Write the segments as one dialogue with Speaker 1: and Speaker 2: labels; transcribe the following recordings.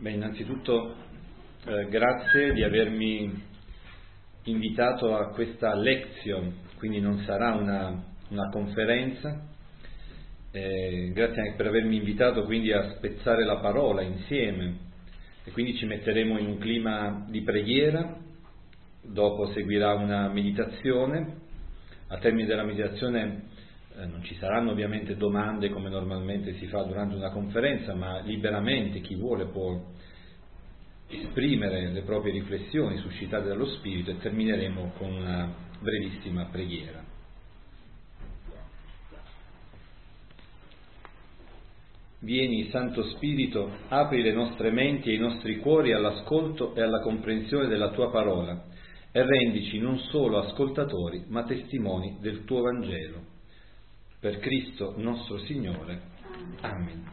Speaker 1: Innanzitutto grazie di avermi invitato a questa lezione, quindi non sarà una conferenza. Grazie anche per avermi invitato quindi a spezzare la parola insieme, e quindi ci metteremo in un clima di preghiera. Dopo seguirà una meditazione. A termine della meditazione non ci saranno ovviamente domande come normalmente si fa durante una conferenza, ma liberamente chi vuole può esprimere le proprie riflessioni suscitate dallo Spirito, e termineremo con una brevissima preghiera. Vieni, Santo Spirito, apri le nostre menti e i nostri cuori all'ascolto e alla comprensione della Tua parola, e rendici non solo ascoltatori, ma testimoni del Tuo Vangelo. Per Cristo nostro Signore. Amen.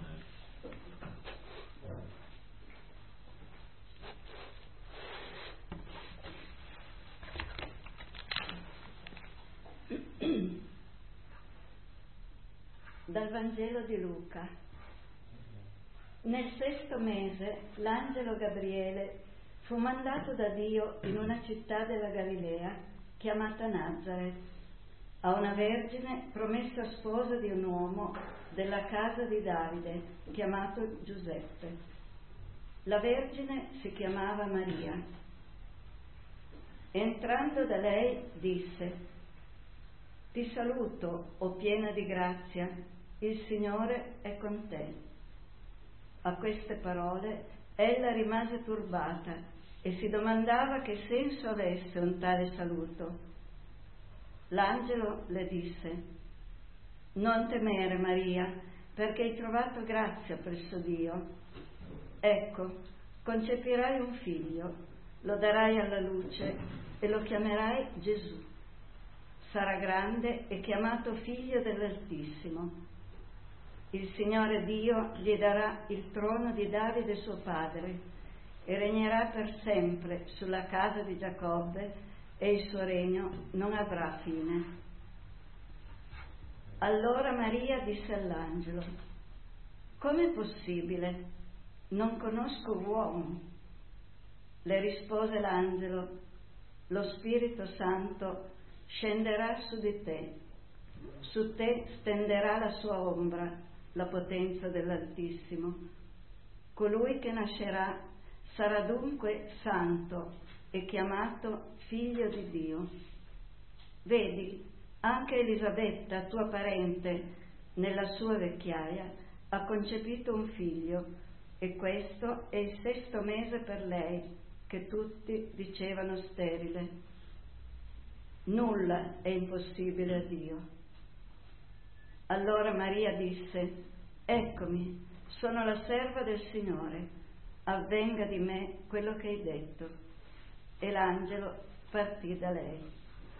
Speaker 2: Dal Vangelo di Luca. Nel 6° mese l'angelo Gabriele fu mandato da Dio in una città della Galilea chiamata Nazaret, a una vergine promessa sposa di un uomo della casa di Davide chiamato Giuseppe. La vergine si chiamava Maria. Entrando da lei disse: Ti saluto, o piena di grazia, il Signore è con te. A queste parole ella rimase turbata e si domandava che senso avesse un tale saluto. L'angelo le disse: Non temere, Maria, perché hai trovato grazia presso Dio. Ecco, concepirai un figlio, lo darai alla luce e lo chiamerai Gesù. Sarà grande e chiamato Figlio dell'Altissimo. Il Signore Dio gli darà il trono di Davide suo padre e regnerà per sempre sulla casa di Giacobbe, e il suo regno non avrà fine. Allora Maria disse all'angelo: Com'è possibile? Non conosco uomo. Le rispose l'angelo: Lo Spirito Santo scenderà su di te. Su te stenderà la sua ombra, la potenza dell'Altissimo. Colui che nascerà sarà dunque santo e chiamato Figlio di Dio. Vedi, anche Elisabetta, tua parente, nella sua vecchiaia, ha concepito un figlio, e questo è il 6° mese per lei, che tutti dicevano sterile. Nulla è impossibile a Dio. Allora Maria disse: Eccomi, sono la serva del Signore, avvenga di me quello che hai detto. E l'angelo partì da lei.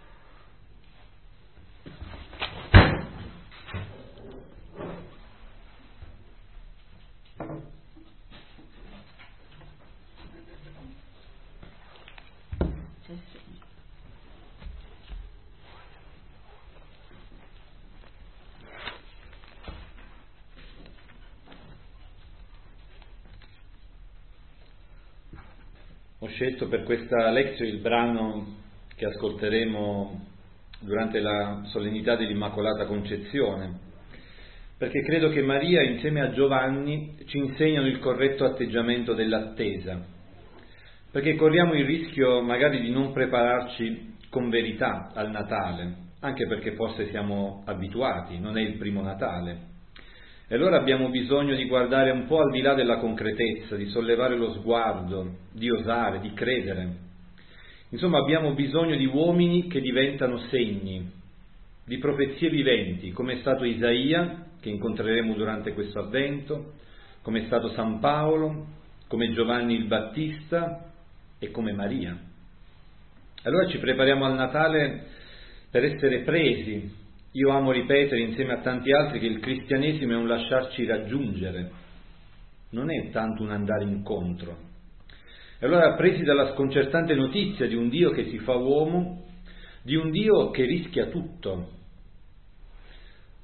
Speaker 1: Ho scelto per questa lezione il brano che ascolteremo durante la solennità dell'Immacolata Concezione, perché credo che Maria insieme a Giovanni ci insegnano il corretto atteggiamento dell'attesa, perché corriamo il rischio magari di non prepararci con verità al Natale, anche perché forse siamo abituati, non è il primo Natale. E allora abbiamo bisogno di guardare un po' al di là della concretezza, di sollevare lo sguardo, di osare, di credere. Insomma, abbiamo bisogno di uomini che diventano segni, di profezie viventi, come è stato Isaia, che incontreremo durante questo Avvento, come è stato San Paolo, come Giovanni il Battista e come Maria. Allora ci prepariamo al Natale per essere presi. Io amo ripetere insieme a tanti altri che il cristianesimo è un lasciarci raggiungere, non è tanto un andare incontro. E allora, presi dalla sconcertante notizia di un Dio che si fa uomo, di un Dio che rischia tutto,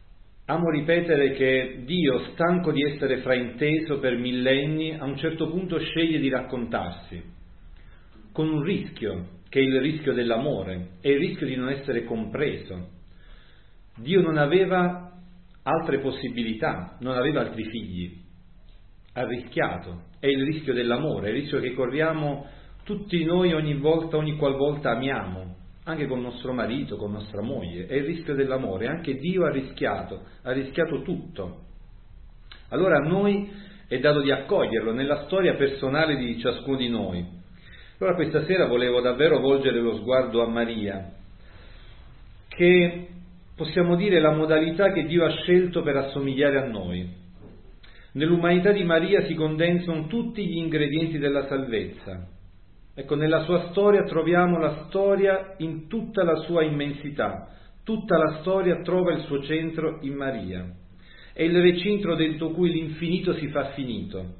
Speaker 1: Amo ripetere che Dio, stanco di essere frainteso per millenni, a un certo punto sceglie di raccontarsi, con un rischio, che è il rischio dell'amore, è il rischio di non essere compreso. Dio non aveva altre possibilità, non aveva altri figli, ha rischiato, è il rischio dell'amore, è il rischio che corriamo tutti noi ogni volta, ogni qualvolta amiamo, anche con nostro marito, con nostra moglie, è il rischio dell'amore, anche Dio ha rischiato tutto. Allora a noi è dato di accoglierlo nella storia personale di ciascuno di noi. Allora questa sera volevo davvero volgere lo sguardo a Maria, che possiamo dire la modalità che Dio ha scelto per assomigliare a noi. Nell'umanità di Maria si condensano tutti gli ingredienti della salvezza. Ecco, nella sua storia troviamo la storia in tutta la sua immensità, tutta la storia trova il suo centro in Maria. È il recinto dentro cui l'infinito si fa finito.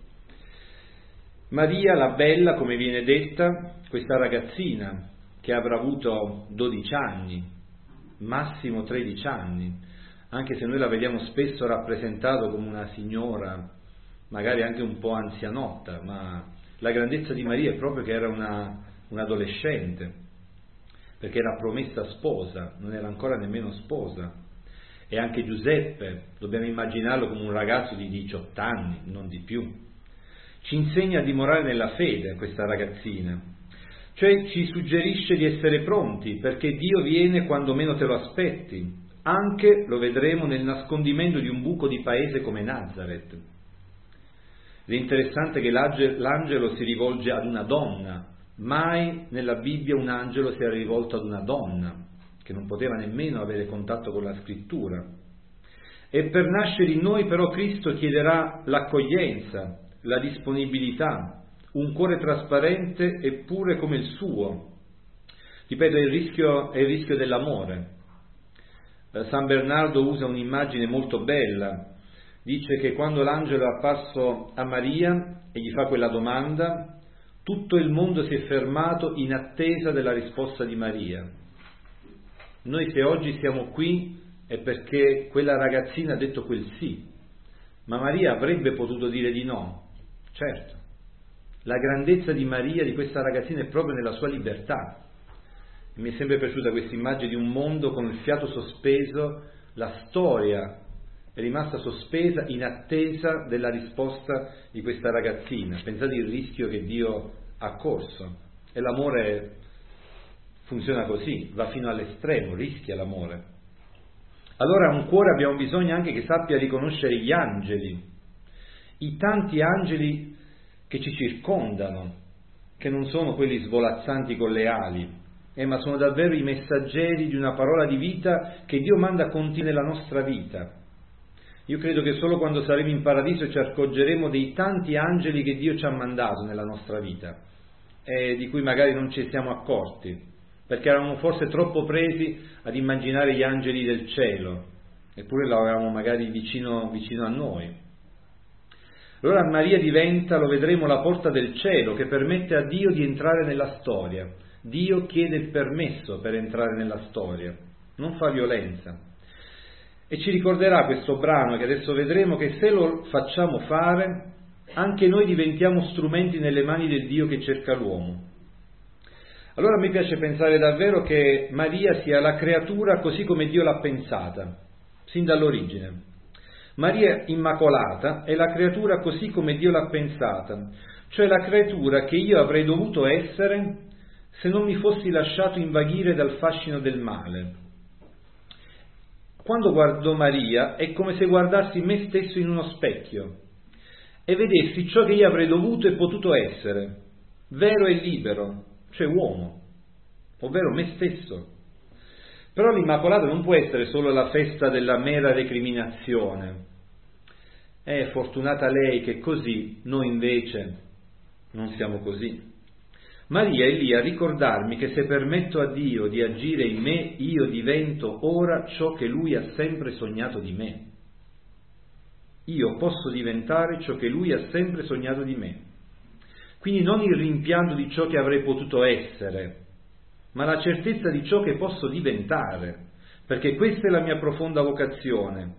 Speaker 1: Maria, la bella, come viene detta, questa ragazzina che avrà avuto 12 anni, massimo 13 anni, anche se noi la vediamo spesso rappresentata come una signora, magari anche un po' anzianotta, ma la grandezza di Maria è proprio che era un'adolescente, perché era promessa sposa, non era ancora nemmeno sposa. E anche Giuseppe, dobbiamo immaginarlo come un ragazzo di 18 anni, non di più. Ci insegna a dimorare nella fede questa ragazzina, cioè ci suggerisce di essere pronti, perché Dio viene quando meno te lo aspetti, anche, lo vedremo, nel nascondimento di un buco di paese come Nazareth. Ed è interessante che l'angelo si rivolge ad una donna, mai nella Bibbia un angelo si era rivolto ad una donna, che non poteva nemmeno avere contatto con la scrittura. E per nascere in noi però Cristo chiederà l'accoglienza, la disponibilità, un cuore trasparente e pure come il suo. Ripeto, è il rischio dell'amore. San Bernardo usa un'immagine molto bella. Dice che quando l'angelo è apparso a Maria e gli fa quella domanda, tutto il mondo si è fermato in attesa della risposta di Maria. Noi se oggi siamo qui è perché quella ragazzina ha detto quel sì, ma Maria avrebbe potuto dire di no. Certo, la grandezza di Maria, di questa ragazzina, è proprio nella sua libertà. E mi è sempre piaciuta questa immagine di un mondo con il fiato sospeso, la storia è rimasta sospesa in attesa della risposta di questa ragazzina. Pensate il rischio che Dio ha corso. E l'amore funziona così, va fino all'estremo, rischia l'amore. Allora un cuore abbiamo bisogno anche che sappia riconoscere gli angeli, i tanti angeli che ci circondano, che non sono quelli svolazzanti con le ali, ma sono davvero i messaggeri di una parola di vita che Dio manda continua nella nostra vita. Io credo che solo quando saremo in paradiso ci accorgeremo dei tanti angeli che Dio ci ha mandato nella nostra vita e di cui magari non ci siamo accorti, perché eravamo forse troppo presi ad immaginare gli angeli del cielo, eppure l'avevamo magari vicino a noi. Allora Maria diventa, lo vedremo, la porta del cielo che permette a Dio di entrare nella storia. Dio chiede il permesso per entrare nella storia, non fa violenza. E ci ricorderà questo brano che adesso vedremo che se lo facciamo fare, anche noi diventiamo strumenti nelle mani del Dio che cerca l'uomo. Allora mi piace pensare davvero che Maria sia la creatura così come Dio l'ha pensata, sin dall'origine. Maria Immacolata è la creatura così come Dio l'ha pensata, cioè la creatura che io avrei dovuto essere se non mi fossi lasciato invaghire dal fascino del male. Quando guardo Maria è come se guardassi me stesso in uno specchio e vedessi ciò che io avrei dovuto e potuto essere, vero e libero, cioè uomo, ovvero me stesso. Però l'Immacolata non può essere solo la festa della mera recriminazione. È fortunata lei che così, noi invece non siamo così. Maria è lì a ricordarmi che se permetto a Dio di agire in me, io divento ora ciò che Lui ha sempre sognato di me. Io posso diventare ciò che Lui ha sempre sognato di me. Quindi non il rimpianto di ciò che avrei potuto essere, ma la certezza di ciò che posso diventare, perché questa è la mia profonda vocazione.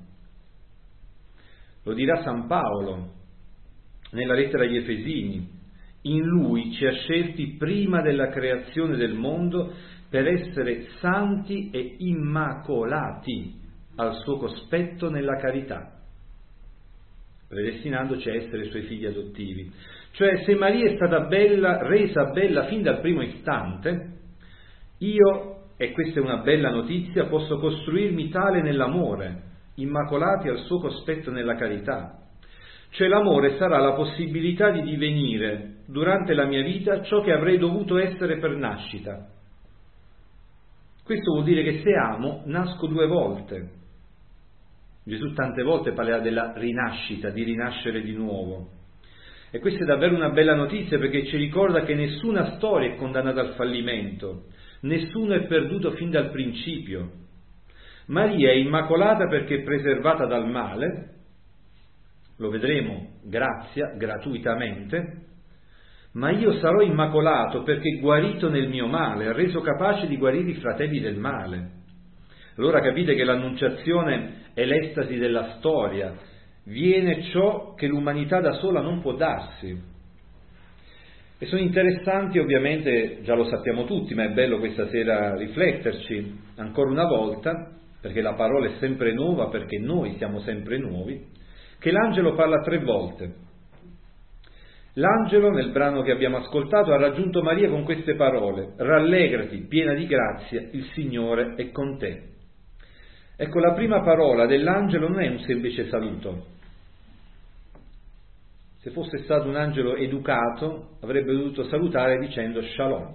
Speaker 1: Lo dirà San Paolo nella lettera agli Efesini: in Lui ci ha scelti prima della creazione del mondo per essere santi e immacolati al suo cospetto nella carità, predestinandoci a essere suoi figli adottivi. Cioè, se Maria è stata bella, resa bella fin dal primo istante, io, e questa è una bella notizia, posso costruirmi tale nell'amore, immacolati al suo cospetto nella carità. Cioè l'amore sarà la possibilità di divenire durante la mia vita ciò che avrei dovuto essere per nascita. Questo vuol dire che se amo, nasco 2 volte. Gesù tante volte parlerà della rinascita, di rinascere di nuovo. E questa è davvero una bella notizia, perché ci ricorda che nessuna storia è condannata al fallimento, nessuno è perduto fin dal principio. Maria è immacolata perché è preservata dal male, lo vedremo, gratuitamente, ma io sarò immacolato perché guarito nel mio male, reso capace di guarire i fratelli del male. Allora capite che l'annunciazione è l'estasi della storia, viene ciò che l'umanità da sola non può darsi. E sono interessanti, ovviamente, già lo sappiamo tutti, ma è bello questa sera rifletterci ancora una volta, perché la parola è sempre nuova, perché noi siamo sempre nuovi, che l'angelo parla 3 volte. L'angelo, nel brano che abbiamo ascoltato, ha raggiunto Maria con queste parole: rallegrati, piena di grazia, il Signore è con te. Ecco, la prima parola dell'angelo non è un semplice saluto. Se fosse stato un angelo educato, avrebbe dovuto salutare dicendo shalom.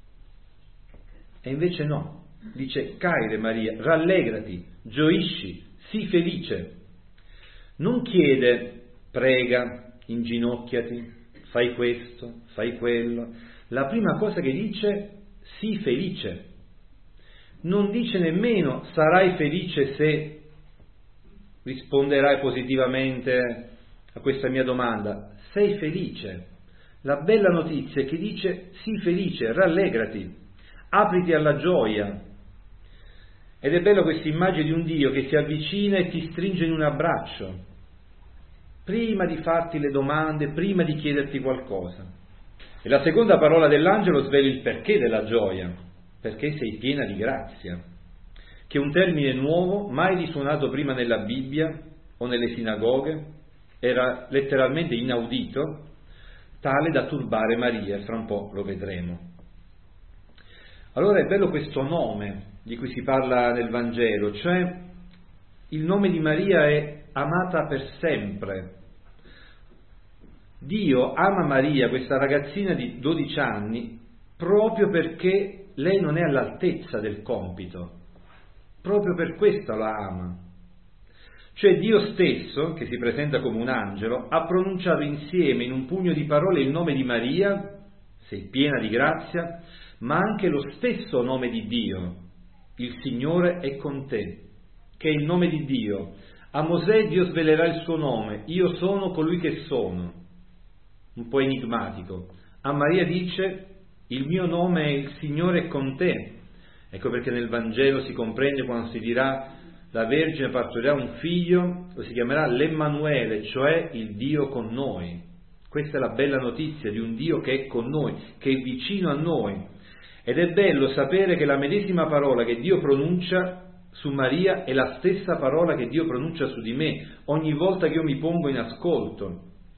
Speaker 1: E invece no, dice Caire Maria, rallegrati, gioisci, sii felice. Non chiede, prega, inginocchiati, fai questo, fai quello. La prima cosa che dice, sii felice. Non dice nemmeno sarai felice se risponderai positivamente a questa mia domanda. Sei felice. La bella notizia è che dice sii felice, rallegrati, apriti alla gioia. Ed è bello questa immagine di un Dio che si avvicina e ti stringe in un abbraccio, prima di farti le domande, prima di chiederti qualcosa. E la seconda parola dell'angelo svela il perché della gioia, perché sei piena di grazia, che è un termine nuovo, mai risuonato prima nella Bibbia o nelle sinagoghe, era letteralmente inaudito, tale da turbare Maria, e fra un po' lo vedremo. Allora è bello questo nome di cui si parla nel Vangelo, cioè il nome di Maria è amata per sempre. Dio ama Maria, questa ragazzina di 12 anni, proprio perché lei non è all'altezza del compito, proprio per questo la ama. Cioè Dio stesso, che si presenta come un angelo, ha pronunciato insieme in un pugno di parole il nome di Maria, sei piena di grazia, ma anche lo stesso nome di Dio, il Signore è con te, che è il nome di Dio. A Mosè Dio svelerà il suo nome, io sono colui che sono, un po' enigmatico. A Maria dice, il mio nome è il Signore è con te. Ecco perché nel Vangelo si comprende quando si dirà la Vergine partorirà un figlio, lo si chiamerà l'Emmanuele, cioè il Dio con noi. Questa è la bella notizia di un Dio che è con noi, che è vicino a noi. Ed è bello sapere che la medesima parola che Dio pronuncia su Maria è la stessa parola che Dio pronuncia su di me, ogni volta che io mi pongo in ascolto.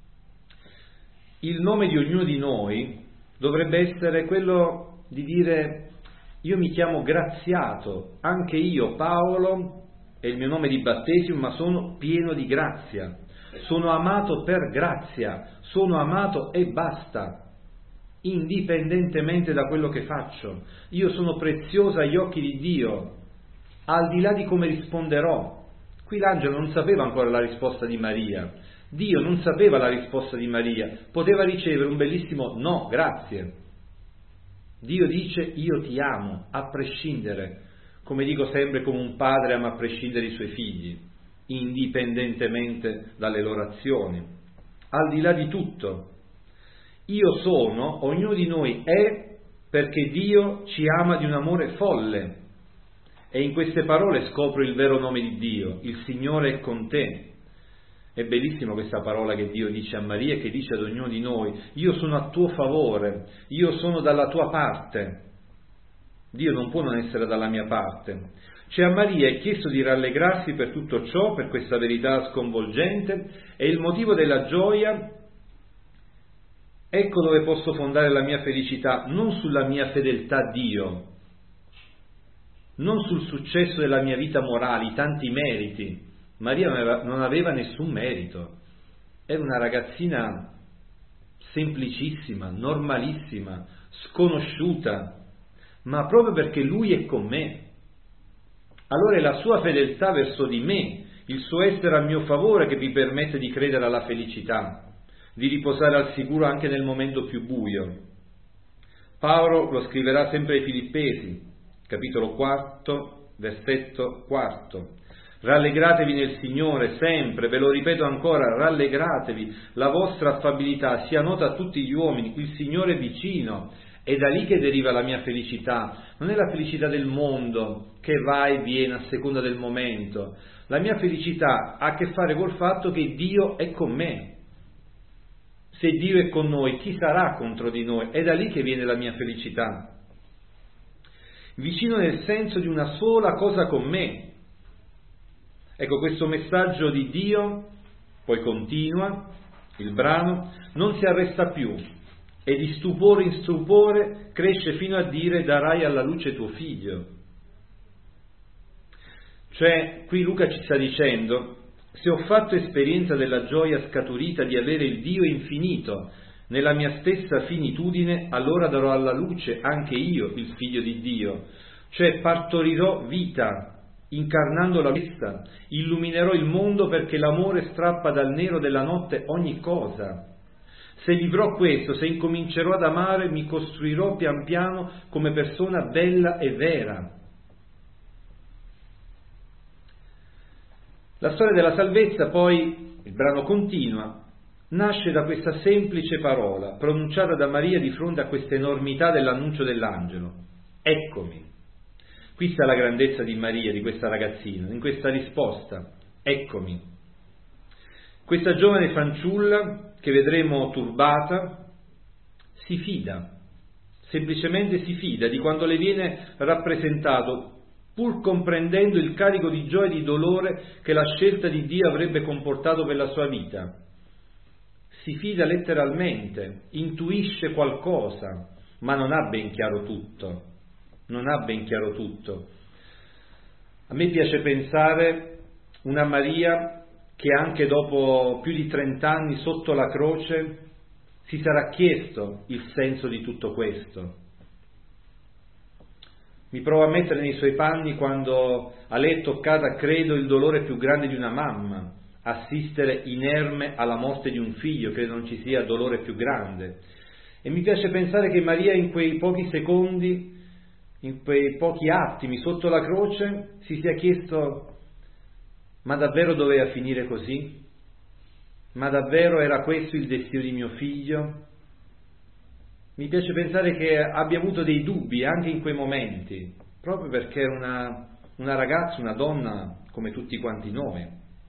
Speaker 1: Il nome di ognuno di noi dovrebbe essere quello di dire io mi chiamo Graziato, anche io Paolo è il mio nome di battesimo, ma sono pieno di grazia, sono amato per grazia, sono amato e basta, indipendentemente da quello che faccio. Io sono preziosa agli occhi di Dio, al di là di come risponderò. Qui l'angelo non sapeva ancora la risposta di Maria, Dio non sapeva la risposta di Maria, poteva ricevere un bellissimo no, grazie. Dio dice io ti amo, a prescindere, come dico sempre, come un padre ama a prescindere i suoi figli, indipendentemente dalle loro azioni, al di là di tutto. Io sono, ognuno di noi è, perché Dio ci ama di un amore folle. E in queste parole scopro il vero nome di Dio, il Signore è con te. È bellissima questa parola che Dio dice a Maria e che dice ad ognuno di noi: io sono a tuo favore, io sono dalla tua parte. Dio non può non essere dalla mia parte. Cioè a Maria è chiesto di rallegrarsi per tutto ciò, per questa verità sconvolgente, e il motivo della gioia, ecco dove posso fondare la mia felicità, non sulla mia fedeltà a Dio, non sul successo della mia vita morale, i tanti meriti. Maria non aveva nessun merito, era una ragazzina semplicissima, normalissima, sconosciuta, ma proprio perché Lui è con me, allora è la sua fedeltà verso di me, il suo essere a mio favore che mi permette di credere alla felicità, di riposare al sicuro anche nel momento più buio. Paolo lo scriverà sempre ai Filippesi, capitolo 4, versetto 4. Rallegratevi nel Signore sempre, ve lo ripeto ancora, rallegratevi, la vostra affabilità sia nota a tutti gli uomini, il Signore è vicino. È da lì che deriva la mia felicità, non è la felicità del mondo che va e viene a seconda del momento. La mia felicità ha a che fare col fatto che Dio è con me. Se Dio è con noi, chi sarà contro di noi? È da lì che viene la mia felicità. Vicino nel senso di una sola cosa con me. Ecco, questo messaggio di Dio, poi continua il brano, non si arresta più. E di stupore in stupore cresce fino a dire: darai alla luce tuo figlio. Cioè, qui Luca ci sta dicendo: se ho fatto esperienza della gioia scaturita di avere il Dio infinito nella mia stessa finitudine, allora darò alla luce anche io il figlio di Dio. Cioè, partorirò vita, incarnando la vista, illuminerò il mondo perché l'amore strappa dal nero della notte ogni cosa. Se vivrò questo, se incomincerò ad amare, mi costruirò pian piano come persona bella e vera. La storia della salvezza, poi, il brano continua, nasce da questa semplice parola, pronunciata da Maria di fronte a questa enormità dell'annuncio dell'angelo. Eccomi. Qui sta la grandezza di Maria, di questa ragazzina, in questa risposta. Eccomi. Questa giovane fanciulla, che vedremo turbata, si fida, semplicemente si fida di quanto le viene rappresentato, pur comprendendo il carico di gioia e di dolore che la scelta di Dio avrebbe comportato per la sua vita. Si fida letteralmente, intuisce qualcosa, ma non ha ben chiaro tutto. Non ha ben chiaro tutto. A me piace pensare una Maria che anche dopo più di 30 anni sotto la croce si sarà chiesto il senso di tutto questo. Mi provo a mettere nei suoi panni quando a lei è toccata, credo, il dolore più grande di una mamma, assistere inerme alla morte di un figlio, credo non ci sia dolore più grande. E mi piace pensare che Maria in quei pochi secondi, in quei pochi attimi sotto la croce, si sia chiesto: ma davvero doveva finire così? Ma davvero era questo il destino di mio figlio? Mi piace pensare che abbia avuto dei dubbi anche in quei momenti, proprio perché era una ragazza, una donna come tutti quanti noi.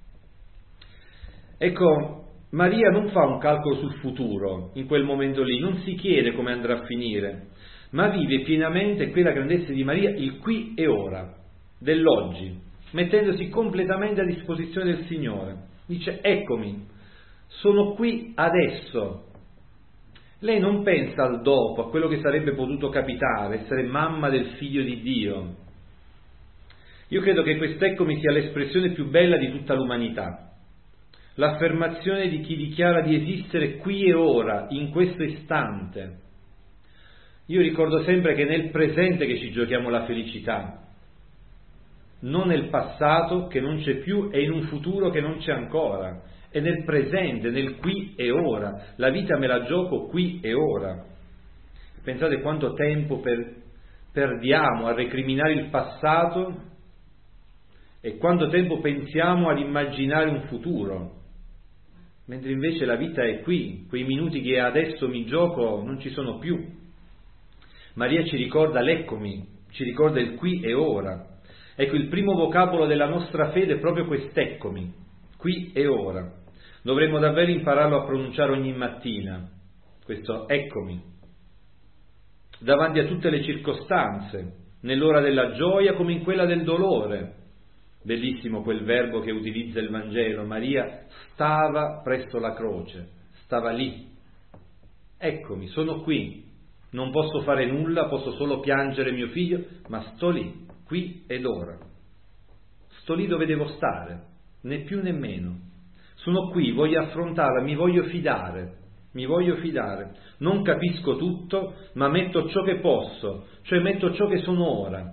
Speaker 1: Ecco, Maria non fa un calcolo sul futuro in quel momento lì, non si chiede come andrà a finire, ma vive pienamente, quella grandezza di Maria, il qui e ora, dell'oggi, mettendosi completamente a disposizione del Signore. Dice: eccomi, sono qui adesso. Lei non pensa al dopo, a quello che sarebbe potuto capitare, essere mamma del figlio di Dio. Io credo che quest'eccomi sia l'espressione più bella di tutta l'umanità, l'affermazione di chi dichiara di esistere qui e ora, in questo istante. Io ricordo sempre che è nel presente che ci giochiamo la felicità, non nel passato che non c'è più e in un futuro che non c'è ancora. È nel presente, nel qui e ora. La vita me la gioco qui e ora. Pensate quanto tempo perdiamo a recriminare il passato e quanto tempo pensiamo ad immaginare un futuro, mentre invece la vita è qui. Quei minuti che adesso mi gioco non ci sono più. Maria ci ricorda l'eccomi, ci ricorda il qui e ora. Ecco, il primo vocabolo della nostra fede è proprio quest'eccomi, qui e ora. Dovremmo davvero impararlo a pronunciare ogni mattina, questo eccomi, davanti a tutte le circostanze, nell'ora della gioia come in quella del dolore. Bellissimo quel verbo che utilizza il Vangelo, Maria stava presso la croce, stava lì. Eccomi, sono qui, non posso fare nulla, posso solo piangere mio figlio, ma sto lì, qui ed ora. Sto lì dove devo stare, né più né meno. Sono qui, voglio affrontarla, mi voglio fidare. Non capisco tutto, ma metto ciò che posso, cioè metto ciò che sono ora.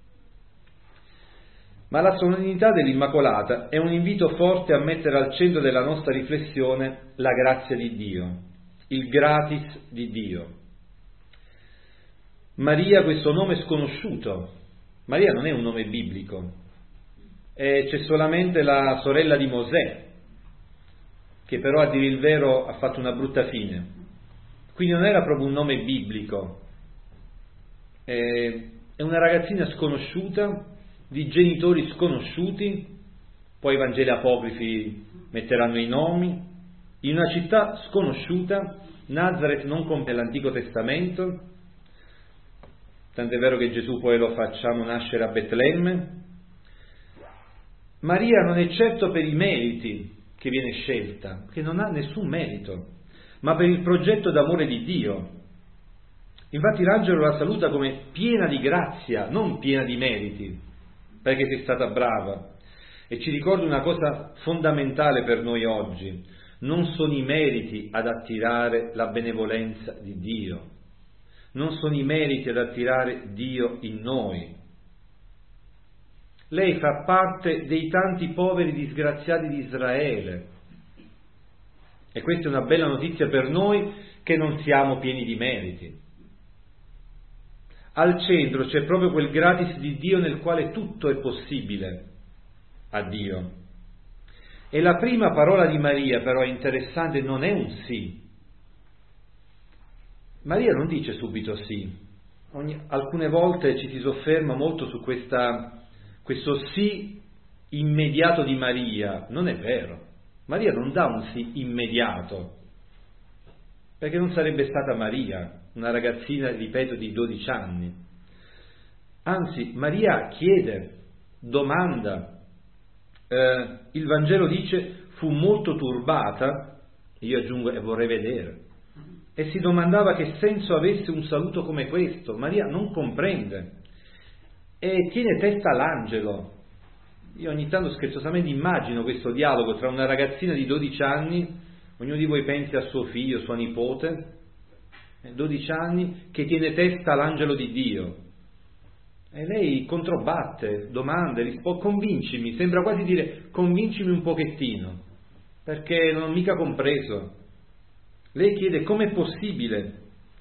Speaker 1: Ma la solennità dell'Immacolata è un invito forte a mettere al centro della nostra riflessione la grazia di Dio, il gratis di Dio. Maria, questo nome sconosciuto. Maria non è un nome biblico, c'è solamente la sorella di Mosè, che però a dire il vero ha fatto una brutta fine. Quindi non era proprio un nome biblico, è una ragazzina sconosciuta, di genitori sconosciuti, poi i Vangeli apocrifi metteranno i nomi, in una città sconosciuta. Nazareth non compie l'Antico Testamento, tant'è vero che Gesù poi lo facciamo nascere a Betlemme. Maria non è certo per i meriti che viene scelta, che non ha nessun merito, ma per il progetto d'amore di Dio. Infatti l'angelo la saluta come piena di grazia, non piena di meriti, perché sei stata brava. E ci ricorda una cosa fondamentale per noi oggi: non sono i meriti ad attirare la benevolenza di Dio, non sono i meriti ad attirare Dio in noi. Lei fa parte dei tanti poveri disgraziati di Israele, e questa è una bella notizia per noi che non siamo pieni di meriti. Al centro c'è proprio quel gratis di Dio nel quale tutto è possibile a Dio. E la prima parola di Maria però è interessante, non è un sì. Maria non dice subito sì. Alcune volte ci si sofferma molto su questo sì immediato di Maria. Non è vero. Maria non dà un sì immediato, perché non sarebbe stata Maria, una ragazzina, ripeto, di 12 anni. Anzi, Maria chiede, domanda. Il Vangelo dice, fu molto turbata, io aggiungo, e vorrei vedere, e si domandava che senso avesse un saluto come questo. Maria non comprende e tiene testa all'angelo. Io ogni tanto scherzosamente immagino questo dialogo tra una ragazzina di 12 anni, ognuno di voi pensi a suo figlio, sua nipote, 12 anni, che tiene testa all'angelo di Dio. E lei controbatte, domanda, risponde, convincimi, sembra quasi dire convincimi un pochettino, perché non ho mica compreso. Lei chiede com'è possibile.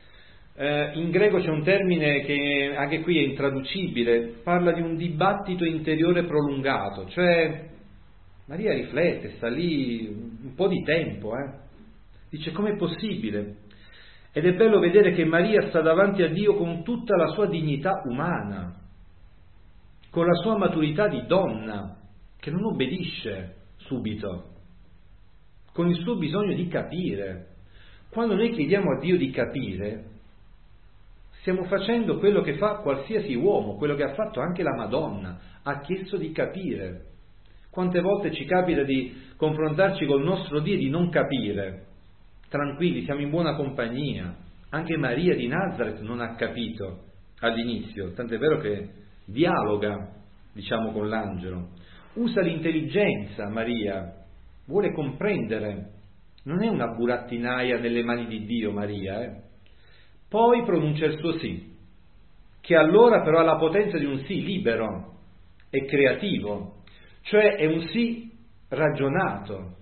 Speaker 1: In greco c'è un termine che anche qui è intraducibile, parla di un dibattito interiore prolungato, cioè Maria riflette, sta lì un po' di tempo, dice com'è possibile. Ed è bello vedere che Maria sta davanti a Dio con tutta la sua dignità umana, con la sua maturità di donna, che non obbedisce subito, con il suo bisogno di capire. Quando noi chiediamo a Dio di capire, stiamo facendo quello che fa qualsiasi uomo, quello che ha fatto anche la Madonna, ha chiesto di capire. Quante volte ci capita di confrontarci col nostro Dio e di non capire? Tranquilli, siamo in buona compagnia. Anche Maria di Nazareth non ha capito all'inizio, tant'è vero che dialoga, diciamo, con l'angelo. Usa l'intelligenza Maria, vuole comprendere. Non è una burattinaia nelle mani di Dio Maria, Poi pronuncia il suo sì, che allora però ha la potenza di un sì libero e creativo, cioè è un sì ragionato.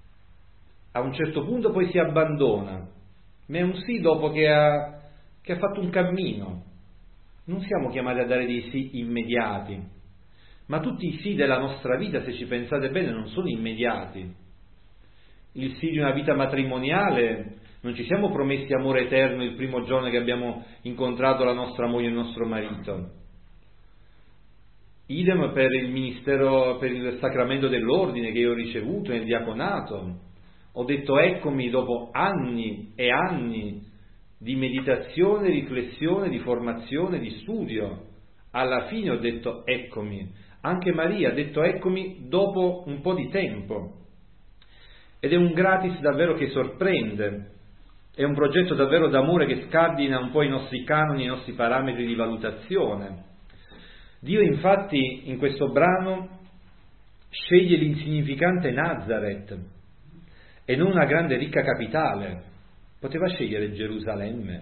Speaker 1: A un certo punto poi si abbandona, ma è un sì dopo che ha fatto un cammino. Non siamo chiamati a dare dei sì immediati, ma tutti i sì della nostra vita, se ci pensate bene, non sono immediati. Il sì di una vita matrimoniale, non ci siamo promessi amore eterno il primo giorno che abbiamo incontrato la nostra moglie e il nostro marito. Idem per il ministero, per il sacramento dell'ordine che io ho ricevuto nel diaconato. Ho detto eccomi dopo anni e anni di meditazione, riflessione, di formazione, di studio. Alla fine ho detto eccomi. Anche Maria ha detto eccomi dopo un po' di tempo. Ed è un gratis davvero che sorprende. È un progetto davvero d'amore che scardina un po' i nostri canoni, i nostri parametri di valutazione. Dio infatti in questo brano sceglie l'insignificante Nazareth e non una grande ricca capitale. Poteva scegliere Gerusalemme,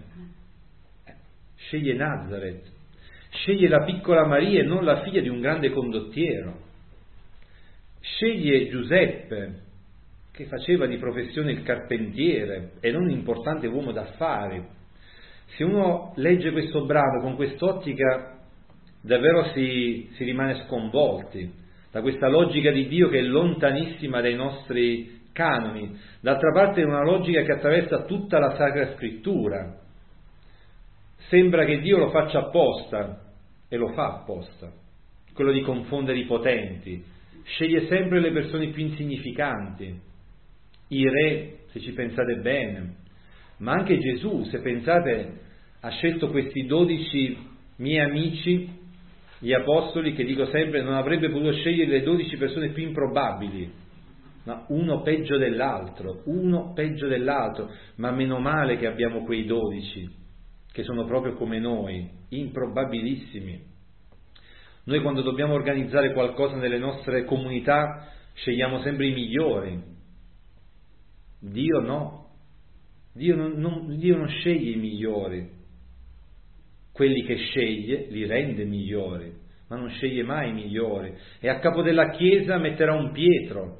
Speaker 1: sceglie Nazareth, sceglie la piccola Maria e non la figlia di un grande condottiero, sceglie Giuseppe che faceva di professione il carpentiere e non un importante uomo d'affari. Se uno legge questo brano con quest'ottica davvero si rimane sconvolti da questa logica di Dio che è lontanissima dai nostri canoni. D'altra parte è una logica che attraversa tutta la Sacra Scrittura. Sembra che Dio lo faccia apposta, e lo fa apposta, quello di confondere i potenti. Sceglie sempre le persone più insignificanti, i re, se ci pensate bene, ma anche Gesù, se pensate, ha scelto questi 12 miei amici, gli apostoli, che dico sempre non avrebbe potuto scegliere le 12 persone più improbabili, ma uno peggio dell'altro, ma meno male che abbiamo quei 12 che sono proprio come noi, improbabilissimi. Noi quando dobbiamo organizzare qualcosa nelle nostre comunità scegliamo sempre i migliori. Dio no, Dio non sceglie i migliori. Quelli che sceglie li rende migliori, ma non sceglie mai i migliori. E a capo della Chiesa metterà un Pietro.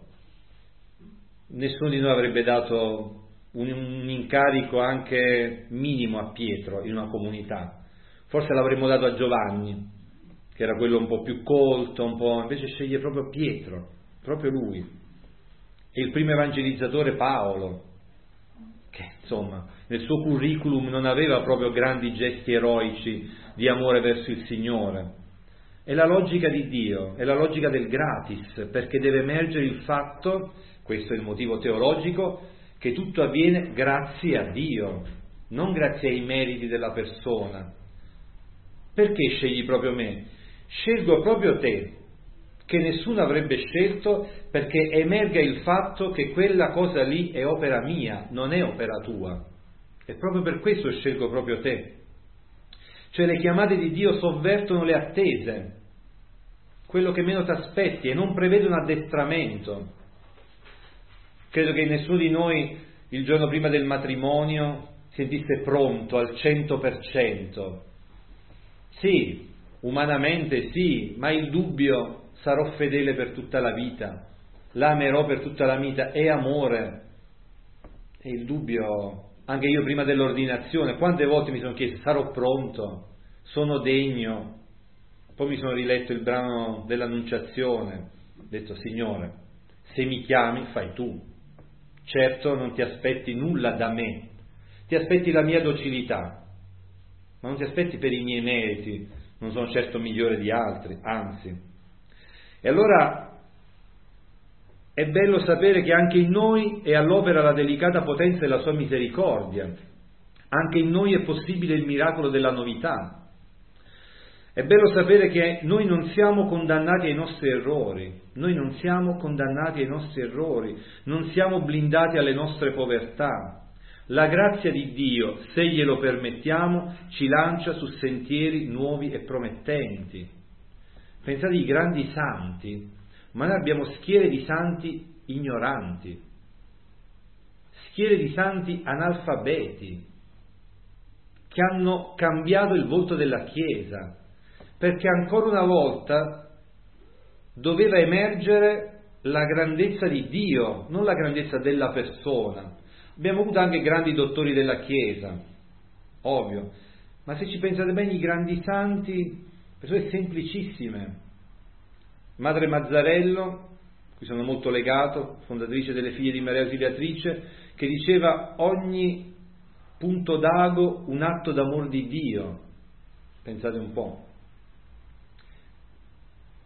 Speaker 1: Nessuno di noi avrebbe dato un incarico anche minimo a Pietro in una comunità. Forse l'avremmo dato a Giovanni, che era quello un po' più colto, invece sceglie proprio Pietro, proprio lui. E il primo evangelizzatore Paolo, che insomma nel suo curriculum non aveva proprio grandi gesti eroici di amore verso il Signore. È la logica di Dio, è la logica del gratis, perché deve emergere il fatto, questo è il motivo teologico, che tutto avviene grazie a Dio, non grazie ai meriti della persona. Perché scegli proprio me? Scelgo proprio te, che nessuno avrebbe scelto, perché emerga il fatto che quella cosa lì è opera mia, non è opera tua. E proprio per questo scelgo proprio te. Cioè le chiamate di Dio sovvertono le attese, quello che meno ti aspetti, e non prevedono addestramento. Credo che nessuno di noi il giorno prima del matrimonio sentisse pronto al 100%. Sì, umanamente sì, ma il dubbio: sarò fedele per tutta la vita, l'amerò per tutta la vita, è amore. E il dubbio, anche io prima dell'ordinazione, quante volte mi sono chiesto: sarò pronto, sono degno? Poi mi sono riletto il brano dell'Annunciazione, ho detto: Signore, se mi chiami fai tu, certo non ti aspetti nulla da me, ti aspetti la mia docilità, ma non ti aspetti per i miei meriti, non sono certo migliore di altri, anzi. E allora è bello sapere che anche in noi è all'opera la delicata potenza della sua misericordia, anche in noi è possibile il miracolo della novità. È bello sapere che noi non siamo condannati ai nostri errori, non siamo blindati alle nostre povertà. La grazia di Dio, se glielo permettiamo, ci lancia su sentieri nuovi e promettenti. Pensate ai grandi santi, ma noi abbiamo schiere di santi ignoranti, schiere di santi analfabeti, che hanno cambiato il volto della Chiesa, perché ancora una volta doveva emergere la grandezza di Dio, non la grandezza della persona. Abbiamo avuto anche grandi dottori della Chiesa, ovvio, ma se ci pensate bene, i grandi santi, persone semplicissime. Madre Mazzarello, cui sono molto legato, fondatrice delle Figlie di Maria Ausiliatrice, che diceva: ogni punto d'ago un atto d'amor di Dio. Pensate un po'.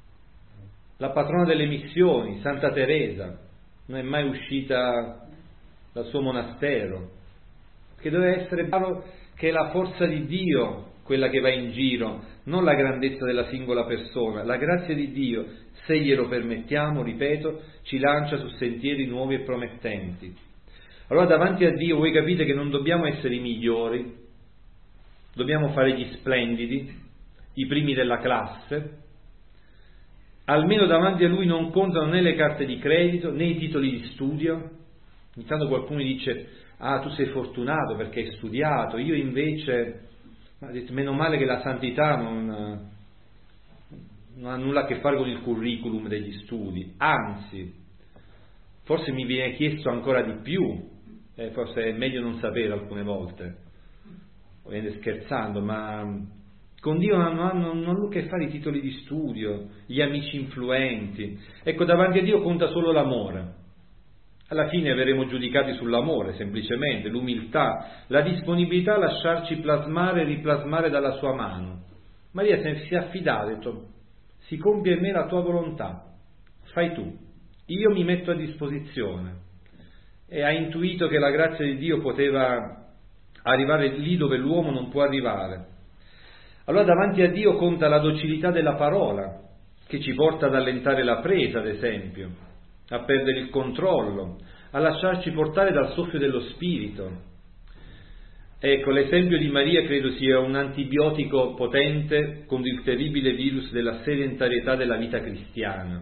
Speaker 1: la patrona delle missioni, Santa Teresa, non è mai uscita dal suo monastero, che deve essere chiaro che è la forza di Dio quella che va in giro, non la grandezza della singola persona. La grazia di Dio, se glielo permettiamo, ripeto, ci lancia su sentieri nuovi e promettenti. Allora davanti a Dio voi capite che non dobbiamo essere i migliori, dobbiamo fare gli splendidi, i primi della classe. Almeno davanti a Lui non contano né le carte di credito né i titoli di studio. Ogni tanto qualcuno mi dice: ah, tu sei fortunato perché hai studiato, io invece, meno male che la santità non ha nulla a che fare con il curriculum degli studi, anzi, forse mi viene chiesto ancora di più, forse è meglio non sapere alcune volte, ovviamente scherzando, ma con Dio non hanno a che fare i titoli di studio, gli amici influenti. Ecco, davanti a Dio conta solo l'amore. Alla fine verremo giudicati sull'amore, semplicemente, l'umiltà, la disponibilità a lasciarci plasmare e riplasmare dalla sua mano. Maria si è affidata, ha detto: si compie in me la tua volontà, fai tu, io mi metto a disposizione. E ha intuito che la grazia di Dio poteva arrivare lì dove l'uomo non può arrivare. Allora davanti a Dio conta la docilità della parola, che ci porta ad allentare la presa, ad esempio, a perdere il controllo, a lasciarci portare dal soffio dello Spirito. Ecco, l'esempio di Maria credo sia un antibiotico potente contro il terribile virus della sedentarietà della vita cristiana.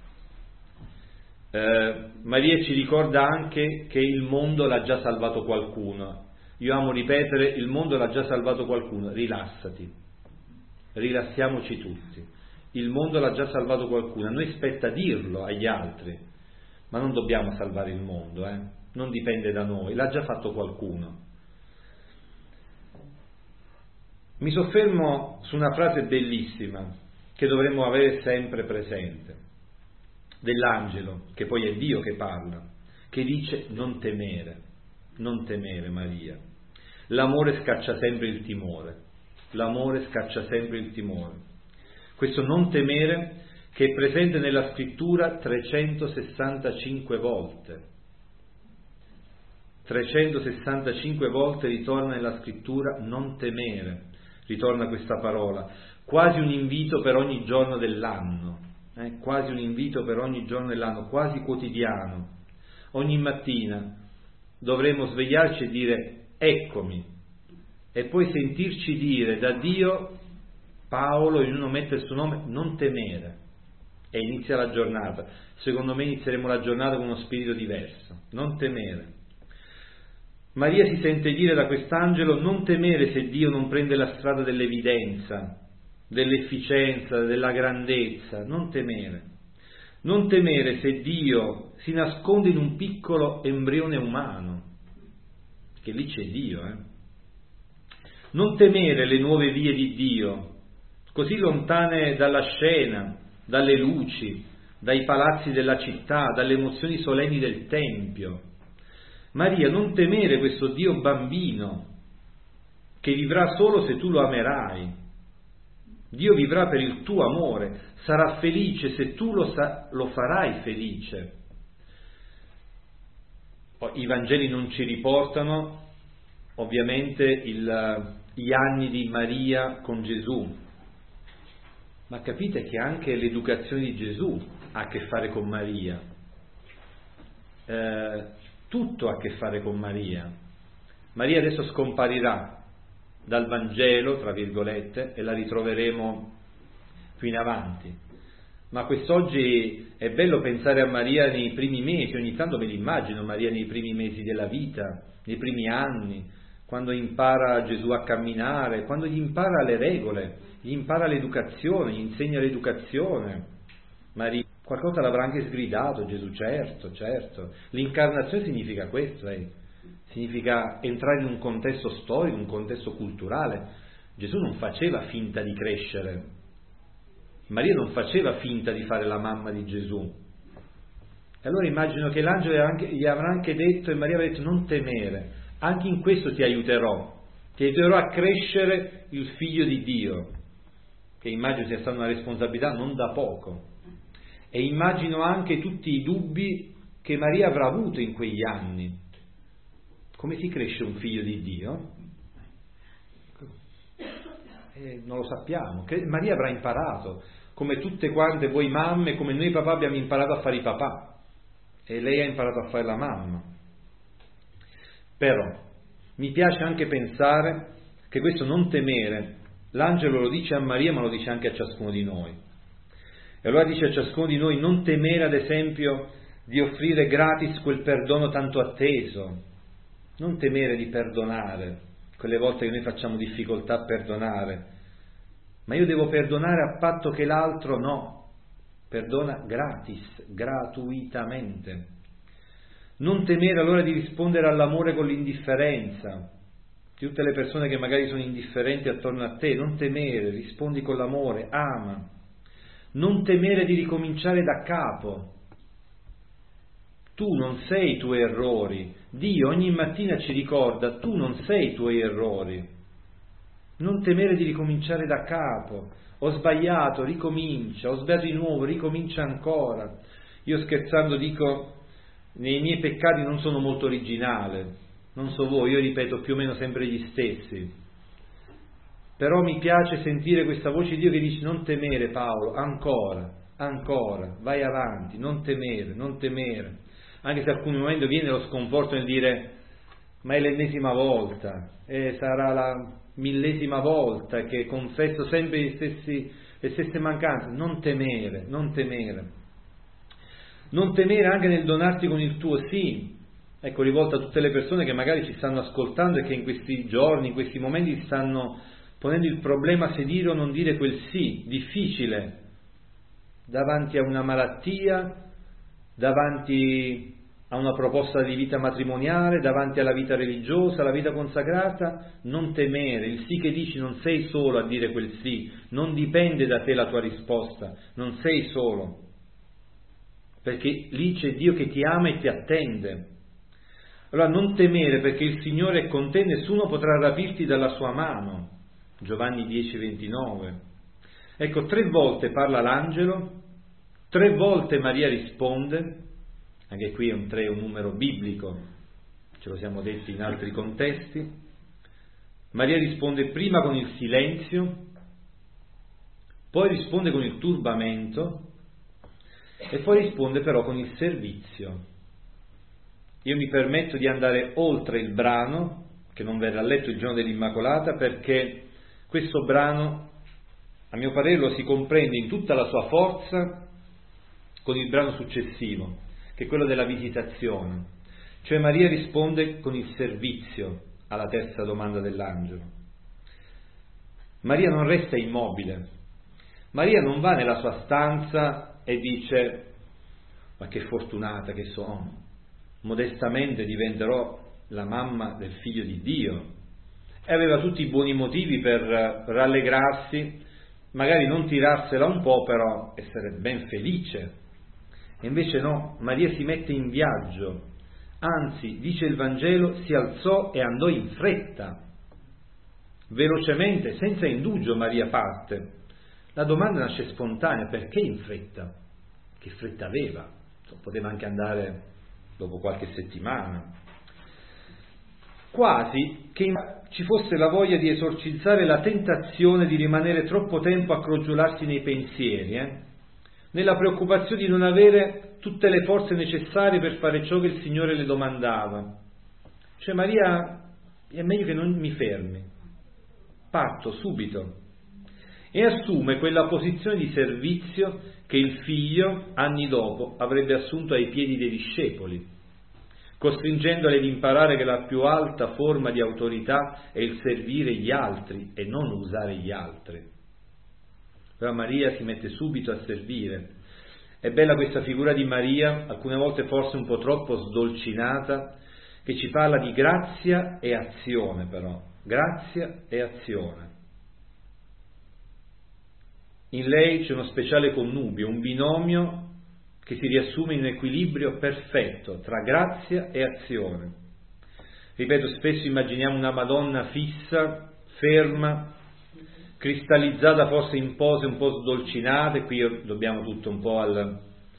Speaker 1: Maria ci ricorda anche che il mondo l'ha già salvato qualcuno. Io amo ripetere: il mondo l'ha già salvato qualcuno, rilassati. Rilassiamoci tutti, il mondo l'ha già salvato qualcuno, a noi spetta dirlo agli altri, ma non dobbiamo salvare il mondo, non dipende da noi, l'ha già fatto qualcuno. Mi soffermo su una frase bellissima che dovremmo avere sempre presente, dell'angelo, che poi è Dio che parla, che dice: non temere Maria, l'amore scaccia sempre il timore. L'amore scaccia sempre il timore. Questo non temere che è presente nella scrittura 365 volte. 365 volte ritorna nella scrittura non temere, ritorna questa parola, quasi un invito per ogni giorno dell'anno, quasi un invito per ogni giorno dell'anno, quasi quotidiano. Ogni mattina dovremo svegliarci e dire: eccomi. E poi sentirci dire da Dio, Paolo, ognuno mette il suo nome, non temere, e inizia la giornata. Secondo me inizieremo la giornata con uno spirito diverso, non temere. Maria si sente dire da quest'angelo: non temere se Dio non prende la strada dell'evidenza, dell'efficienza, della grandezza, non temere. Non temere se Dio si nasconde in un piccolo embrione umano, che lì c'è Dio, Non temere le nuove vie di Dio, così lontane dalla scena, dalle luci, dai palazzi della città, dalle emozioni solenni del Tempio. Maria, non temere questo Dio bambino, che vivrà solo se tu lo amerai. Dio vivrà per il tuo amore, sarà felice se tu lo farai felice. I Vangeli non ci riportano, ovviamente, gli anni di Maria con Gesù, ma capite che anche l'educazione di Gesù ha a che fare con Maria, tutto ha a che fare con Maria. Maria adesso scomparirà dal Vangelo, tra virgolette, e la ritroveremo più in avanti, ma quest'oggi è bello pensare a Maria nei primi mesi. Ogni tanto me l'immagino Maria nei primi mesi della vita, nei primi anni, quando impara Gesù a camminare, quando gli impara le regole, gli impara l'educazione, gli insegna l'educazione. Maria qualcosa l'avrà anche sgridato Gesù, certo. L'incarnazione significa questo, significa entrare in un contesto storico, un contesto culturale. Gesù non faceva finta di crescere, Maria non faceva finta di fare la mamma di Gesù. E allora immagino che l'angelo gli avrà anche detto, e Maria avrà detto: non temere, anche in questo ti aiuterò a crescere il figlio di Dio, che immagino sia stata una responsabilità non da poco. e immagino anche tutti i dubbi che Maria avrà avuto in quegli anni. Come si cresce un figlio di Dio? Non lo sappiamo. Maria avrà imparato, come tutte quante voi mamme, come noi papà abbiamo imparato a fare i papà, e lei ha imparato a fare la mamma. Però mi piace anche pensare che questo non temere, l'angelo lo dice a Maria ma lo dice anche a ciascuno di noi. E allora dice a ciascuno di noi: non temere ad esempio di offrire gratis quel perdono tanto atteso, non temere di perdonare quelle volte che noi facciamo difficoltà a perdonare, ma io devo perdonare a patto che l'altro no, perdona gratis, gratuitamente. Non temere allora di rispondere all'amore con l'indifferenza di tutte le persone che magari sono indifferenti attorno a te. Non temere, rispondi con l'amore, ama. Non temere di ricominciare da capo. Tu non sei i tuoi errori. Dio ogni mattina ci ricorda: tu non sei i tuoi errori. Non temere di ricominciare da capo. Ho sbagliato, ricomincia. Ho sbagliato di nuovo, ricomincia ancora. Io scherzando dico: nei miei peccati non sono molto originale, non so voi, io ripeto più o meno sempre gli stessi, però mi piace sentire questa voce di Dio che dice: non temere Paolo, ancora, vai avanti, non temere, anche se a alcuni momenti viene lo sconforto nel dire: ma è l'ennesima volta, sarà la 1000ª volta che confesso sempre le stesse mancanze. Non temere. Non temere anche nel donarti con il tuo sì. Ecco, rivolta a tutte le persone che magari ci stanno ascoltando e che in questi giorni, in questi momenti stanno ponendo il problema se dire o non dire quel sì, difficile, davanti a una malattia, davanti a una proposta di vita matrimoniale, davanti alla vita religiosa, alla vita consacrata. Non temere, il sì che dici, non sei solo a dire quel sì, non dipende da te la tua risposta, non sei solo. Perché lì c'è Dio che ti ama e ti attende. Allora non temere, perché il Signore è con te, nessuno potrà rapirti dalla sua mano. Giovanni 10,29. Ecco, 3 volte parla l'angelo, 3 volte Maria risponde. Anche qui è un 3, un numero biblico, ce lo siamo detti in altri contesti. Maria risponde prima con il silenzio, poi risponde con il turbamento, e poi risponde però con il servizio. Io mi permetto di andare oltre il brano, che non verrà letto il giorno dell'Immacolata, perché questo brano, a mio parere, lo si comprende in tutta la sua forza con il brano successivo, che è quello della visitazione. Cioè Maria risponde con il servizio alla terza domanda dell'angelo. Maria non resta immobile. Maria non va nella sua stanza e dice: ma che fortunata che sono, modestamente diventerò la mamma del figlio di Dio. E aveva tutti i buoni motivi per rallegrarsi, magari non tirarsela un po', però essere ben felice. E invece no, Maria si mette in viaggio, anzi, dice il Vangelo, si alzò e andò in fretta, velocemente, senza indugio Maria parte. La domanda nasce spontanea: perché in fretta? Che fretta aveva? Poteva anche andare dopo qualche settimana. Quasi che ci fosse la voglia di esorcizzare la tentazione di rimanere troppo tempo a crogiolarsi nei pensieri, nella preoccupazione di non avere tutte le forze necessarie per fare ciò che il Signore le domandava. Cioè Maria, è meglio che non mi fermi, parto subito. E assume quella posizione di servizio che il figlio, anni dopo, avrebbe assunto ai piedi dei discepoli, costringendoli ad imparare che la più alta forma di autorità è il servire gli altri e non usare gli altri. Però Maria si mette subito a servire. È bella questa figura di Maria, alcune volte forse un po' troppo sdolcinata, che ci parla di grazia e azione, però. Grazia e azione. In lei c'è uno speciale connubio, un binomio che si riassume in un equilibrio perfetto tra grazia e azione. Ripeto, spesso immaginiamo una Madonna fissa, ferma, cristallizzata forse in pose un po' sdolcinate, qui dobbiamo tutto un po'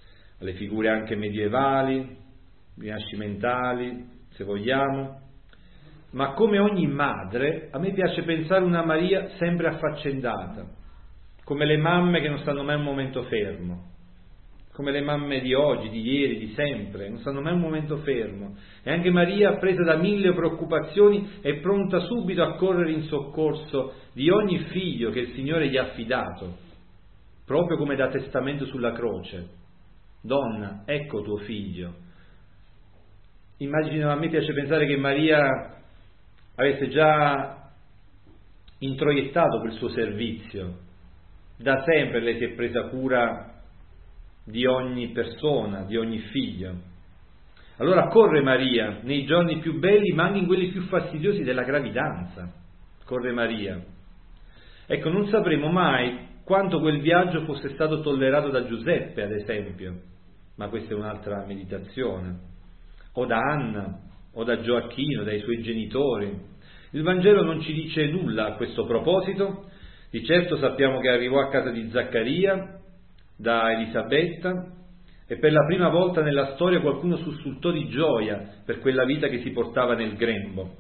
Speaker 1: alle figure anche medievali, rinascimentali, se vogliamo, ma come ogni madre a me piace pensare una Maria sempre affaccendata, come le mamme che non stanno mai un momento fermo, come le mamme di oggi, di ieri, di sempre, non stanno mai un momento fermo. E anche Maria, presa da 1000 preoccupazioni, è pronta subito a correre in soccorso di ogni figlio che il Signore gli ha affidato, proprio come da testamento sulla croce. Donna, ecco tuo figlio. Immagino, a me piace pensare che Maria avesse già introiettato quel suo servizio. Da sempre lei si è presa cura di ogni persona, di ogni figlio. Allora corre Maria nei giorni più belli, ma anche in quelli più fastidiosi della gravidanza. Corre Maria. Ecco, non sapremo mai quanto quel viaggio fosse stato tollerato da Giuseppe, ad esempio, ma questa è un'altra meditazione, o da Anna, o da Gioacchino, dai suoi genitori. Il Vangelo non ci dice nulla a questo proposito. Di certo sappiamo che arrivò a casa di Zaccaria da Elisabetta e per la prima volta nella storia qualcuno sussultò di gioia per quella vita che si portava nel grembo.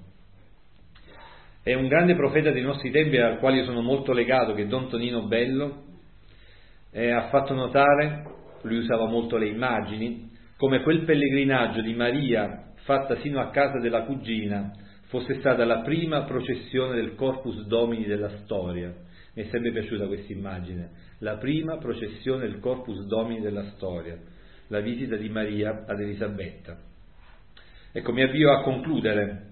Speaker 1: È un grande profeta dei nostri tempi al quale io sono molto legato, che è Don Tonino Bello, ha fatto notare, lui usava molto le immagini, come quel pellegrinaggio di Maria fatta sino a casa della cugina fosse stata la prima processione del Corpus Domini della storia. Mi è sempre piaciuta questa immagine, la prima processione del Corpus Domini della storia, la visita di Maria ad Elisabetta. Ecco, mi avvio a concludere.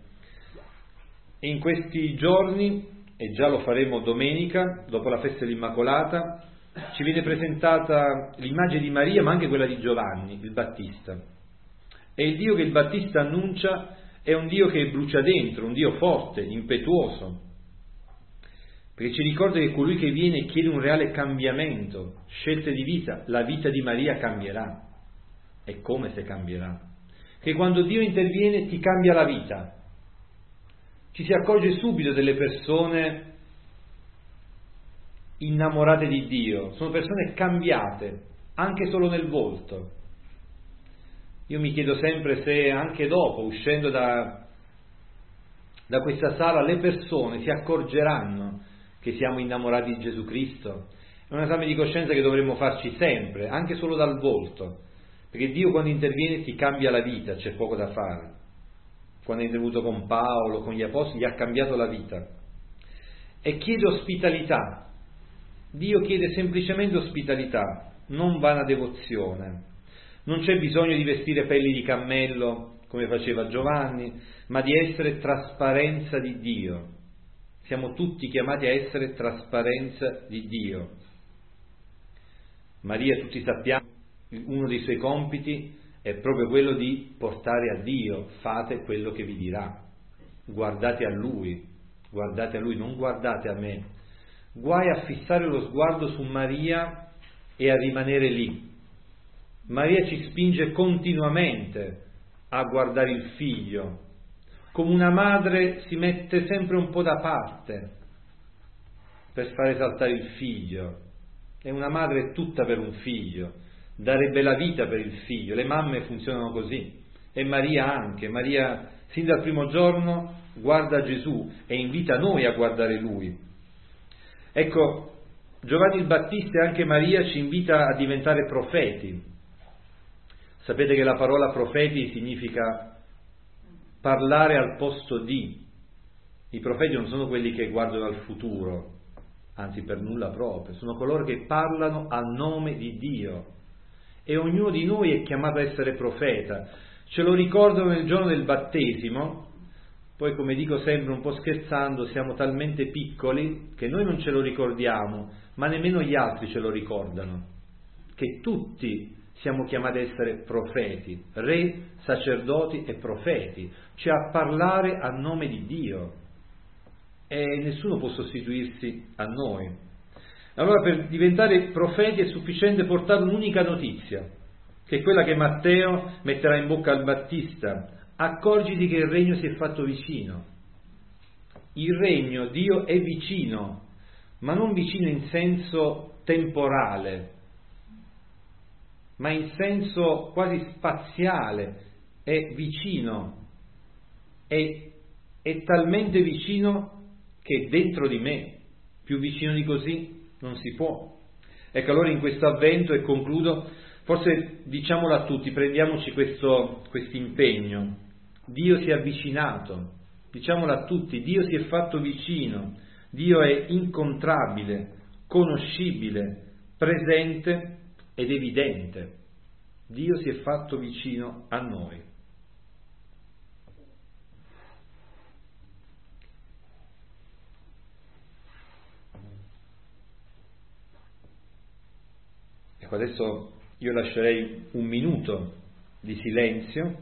Speaker 1: In questi giorni, e già lo faremo domenica, dopo la festa dell'Immacolata, ci viene presentata l'immagine di Maria, ma anche quella di Giovanni, il Battista. E il Dio che il Battista annuncia è un Dio che brucia dentro, un Dio forte, impetuoso, perché ci ricorda che colui che viene e chiede un reale cambiamento, scelte di vita, la vita di Maria cambierà. E come se cambierà? Che quando Dio interviene ti cambia la vita. Ci si accorge subito delle persone innamorate di Dio, sono persone cambiate, anche solo nel volto. Io mi chiedo sempre se anche dopo, uscendo da questa sala, le persone si accorgeranno che siamo innamorati di Gesù Cristo. È un esame di coscienza che dovremmo farci sempre, anche solo dal volto, perché Dio quando interviene ti cambia la vita, c'è poco da fare. Quando è intervenuto con Paolo, con gli Apostoli, gli ha cambiato la vita. E chiede ospitalità. Dio chiede semplicemente ospitalità, non vana devozione. Non c'è bisogno di vestire pelli di cammello, come faceva Giovanni, ma di essere trasparenza di Dio. Siamo tutti chiamati a essere trasparenza di Dio. Maria, tutti sappiamo, uno dei suoi compiti è proprio quello di portare a Dio, fate quello che vi dirà, guardate a Lui, non guardate a me. Guai a fissare lo sguardo su Maria e a rimanere lì. Maria ci spinge continuamente a guardare il figlio, come una madre si mette sempre un po' da parte per fare saltare il figlio, e una madre è tutta per un figlio, darebbe la vita per il figlio, le mamme funzionano così, e Maria anche. Maria sin dal primo giorno guarda Gesù e invita noi a guardare Lui. Ecco, Giovanni il Battista e anche Maria ci invita a diventare profeti. Sapete che la parola profeti significa parlare al posto di. I profeti non sono quelli che guardano al futuro, anzi per nulla proprio, sono coloro che parlano a nome di Dio. E ognuno di noi è chiamato a essere profeta. Ce lo ricordano nel giorno del battesimo. Poi, come dico sempre un po' scherzando, siamo talmente piccoli che noi non ce lo ricordiamo, ma nemmeno gli altri ce lo ricordano, che tutti siamo chiamati a essere profeti, re, sacerdoti e profeti, cioè a parlare a nome di Dio, e nessuno può sostituirsi a noi. Allora, per diventare profeti è sufficiente portare un'unica notizia, che è quella che Matteo metterà in bocca al Battista: accorgiti che il regno si è fatto vicino. Il regno, Dio è vicino, ma non vicino in senso temporale, ma in senso quasi spaziale, è vicino, è talmente vicino che è dentro di me, più vicino di così non si può. Ecco, allora in questo avvento, e concludo, forse diciamolo a tutti, prendiamoci questo impegno. Dio si è avvicinato, diciamolo a tutti, Dio si è fatto vicino, Dio è incontrabile, conoscibile, presente ed evidente. Dio si è fatto vicino a noi. Ecco, adesso io lascerei un minuto di silenzio,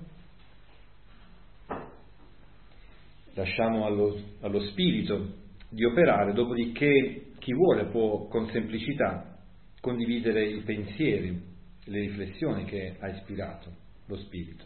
Speaker 1: lasciamo allo Spirito di operare, dopodiché chi vuole può con semplicità condividere i pensieri, le riflessioni che ha ispirato lo Spirito.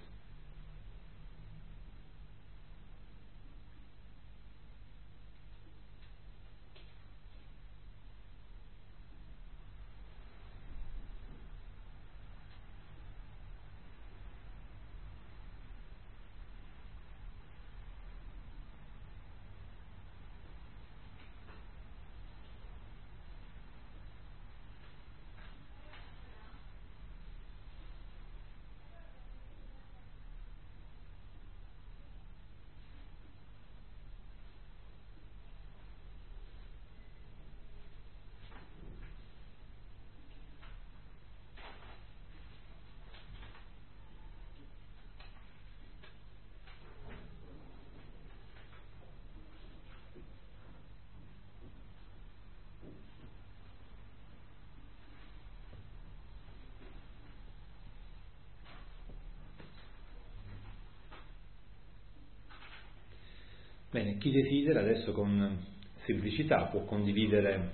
Speaker 1: Bene, chi desidera adesso con semplicità può condividere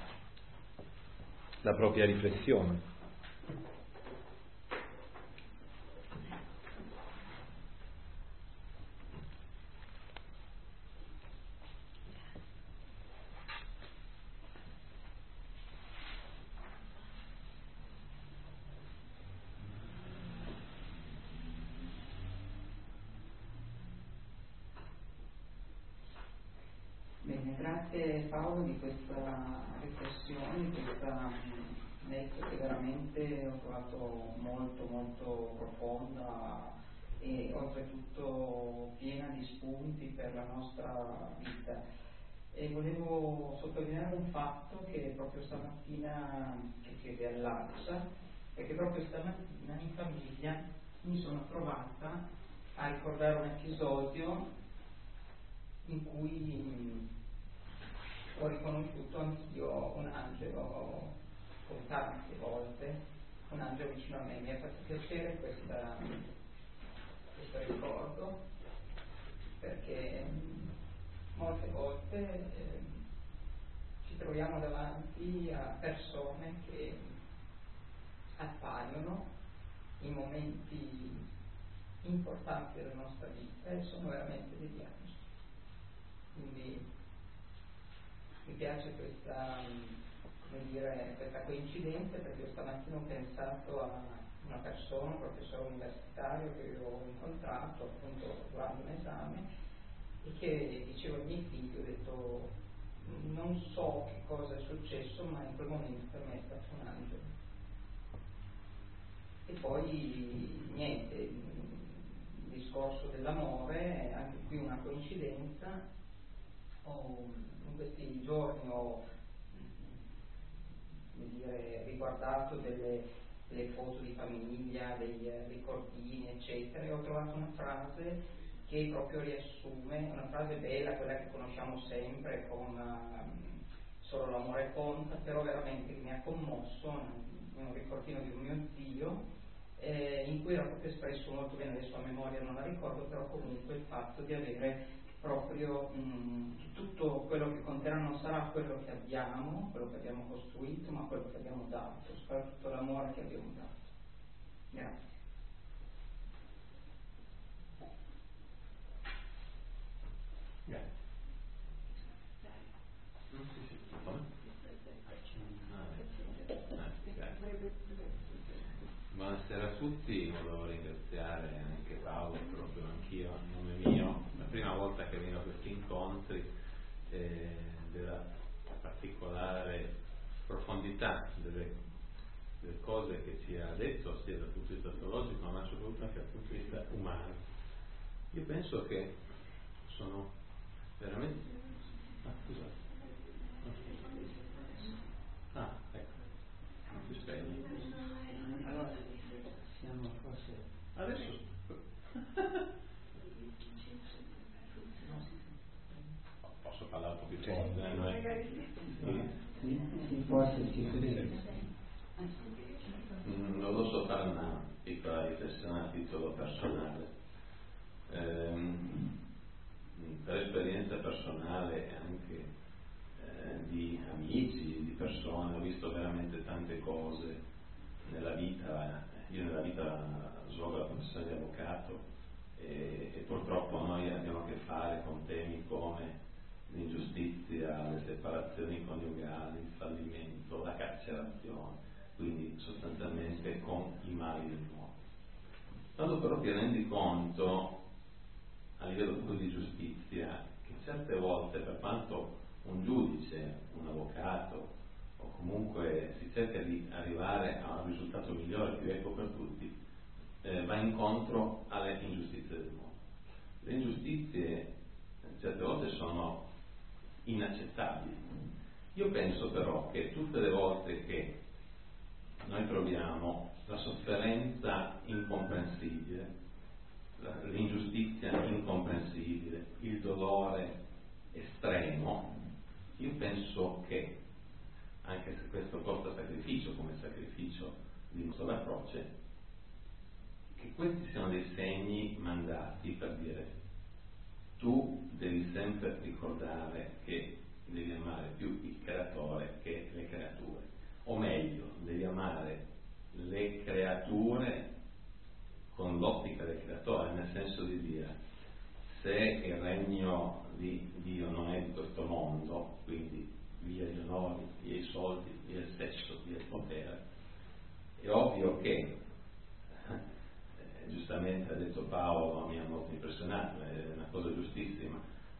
Speaker 1: la propria riflessione.
Speaker 3: Bene, grazie Paolo di questa riflessione, di questa lettura che veramente ho trovato molto molto profonda e oltretutto piena di spunti per la nostra vita. E volevo sottolineare un fatto che proprio stamattina, che chiede all'Arsa, perché proprio stamattina in famiglia mi sono trovata a ricordare un episodio in cui ho riconosciuto anch'io un angelo con tante volte, un angelo vicino a me. Mi ha fatto piacere questo ricordo, perché molte volte ci troviamo davanti a persone che appaiono in momenti importanti della nostra vita e sono veramente degli angeli. Quindi mi piace questa coincidenza, perché io stamattina ho pensato a una persona, un professore universitario che ho incontrato appunto durante un esame e che diceva ai miei figli, ho detto non so che cosa è successo, ma in quel momento per me è stato un angelo. E poi niente, il discorso dell'amore, anche qui una coincidenza. In questi giorni ho riguardato delle foto di famiglia, dei ricordini eccetera, e ho trovato una frase che proprio riassume, una frase bella, quella che conosciamo sempre con solo l'amore conta, però veramente mi ha commosso, un ricordino di un mio zio, in cui era proprio espresso molto bene, adesso a memoria non la ricordo, però comunque il fatto di avere proprio tutto quello che conterà non sarà quello che abbiamo costruito, ma quello che abbiamo dato, soprattutto l'amore che abbiamo dato. Grazie.
Speaker 1: Ma
Speaker 4: tutti, volevo ringraziare anche Paolo, proprio anch'io a nome mio, la prima volta che vengo a questi incontri, della particolare profondità delle cose che ci ha detto sia dal punto di vista teologico ma soprattutto anche dal punto di vista umano. Io penso che sono veramente... scusate. Ecco, non si spegne.
Speaker 5: Allora, siamo forse...
Speaker 4: Adesso... Posso parlare un po' più forte?
Speaker 5: Sì, forse sì.
Speaker 4: Non so fare una piccola riflessione a titolo personale. Per esperienza personale e anche di amici, di persone, ho visto veramente tante cose nella vita. Io nella vita svolgo la professione di avvocato e purtroppo noi abbiamo a che fare con temi come l'ingiustizia, le separazioni coniugali, il fallimento, la carcerazione, quindi sostanzialmente con i mali del mondo. Quando però ti rendi conto a livello di giustizia che certe volte, per quanto un giudice, un avvocato o comunque si cerca di arrivare a un risultato migliore, più equo per tutti, va incontro alle ingiustizie del mondo. Le ingiustizie certe volte sono inaccettabili. Io penso però che tutte le volte che noi troviamo la sofferenza incomprensibile, l'ingiustizia incomprensibile, il dolore estremo, io penso che, anche se questo costa sacrificio come sacrificio di la croce, che questi siano dei segni mandati per dire: tu devi sempre ricordare che devi amare più il creatore che le creature, o meglio, devi amare le creature con l'ottica del creatore, nel senso di dire: se il regno di Dio non è di questo mondo, quindi via gli onori, via i soldi, via il sesso, via il potere, è ovvio che giustamente ha detto Paolo, mi ha molto impressionato, è una cosa giustissima.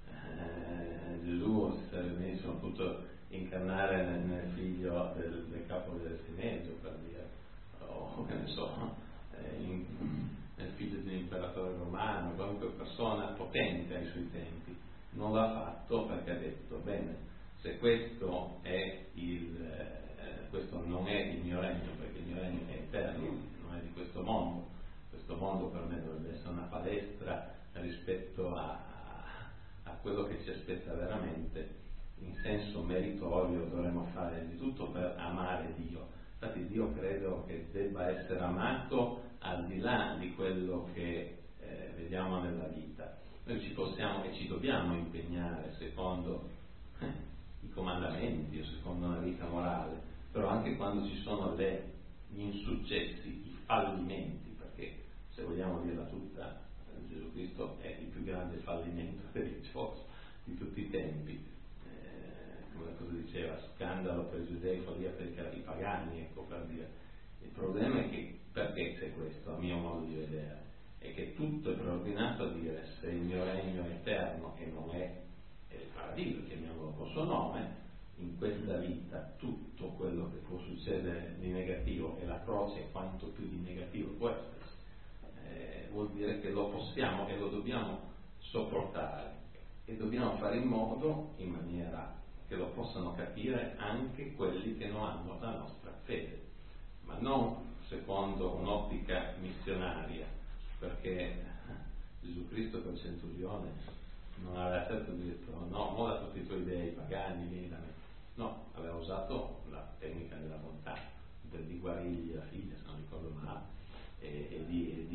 Speaker 4: Gesù si sarebbe benissimo potuto incarnare nel figlio del capo dell'Esineggio, per dire, o che ne so, nel figlio di un imperatore romano, qualunque persona potente ai suoi tempi. Non l'ha fatto perché ha detto: bene, se questo è questo non è il mio regno, perché il mio regno è eterno, non è di questo mondo. Questo mondo per me dovrebbe essere una palestra rispetto a quello che ci aspetta veramente. In senso meritorio dovremmo fare di tutto per amare Dio. Infatti Dio credo che debba essere amato al di là di quello che vediamo nella vita. Noi ci possiamo e ci dobbiamo impegnare secondo i comandamenti o secondo una vita morale, però anche quando ci sono gli insuccessi, i fallimenti, perché se vogliamo dirla tutta, Gesù Cristo è il più grande fallimento religioso di tutti i tempi, come la cosa diceva, scandalo per i giudei, follia per i pagani, ecco, per dire. Il problema è che, perché c'è questo, a mio modo di vedere, è che tutto è preordinato a dire: se il mio regno è eterno e non è il paradiso, chiamiamolo col suo nome, in questa vita tutto quello che può succedere di negativo, e la croce quanto più di negativo può esserci, vuol dire che lo possiamo e lo dobbiamo sopportare, e dobbiamo fare in modo, in maniera che lo possano capire anche quelli che non hanno la nostra fede, ma non secondo un'ottica missionaria, perché Gesù Cristo col centurione non aveva certo detto: no, molla tutti i tuoi dei pagani, vieni da me. No, aveva usato la tecnica della bontà, di guarirgli la figlia, se non ricordo male, e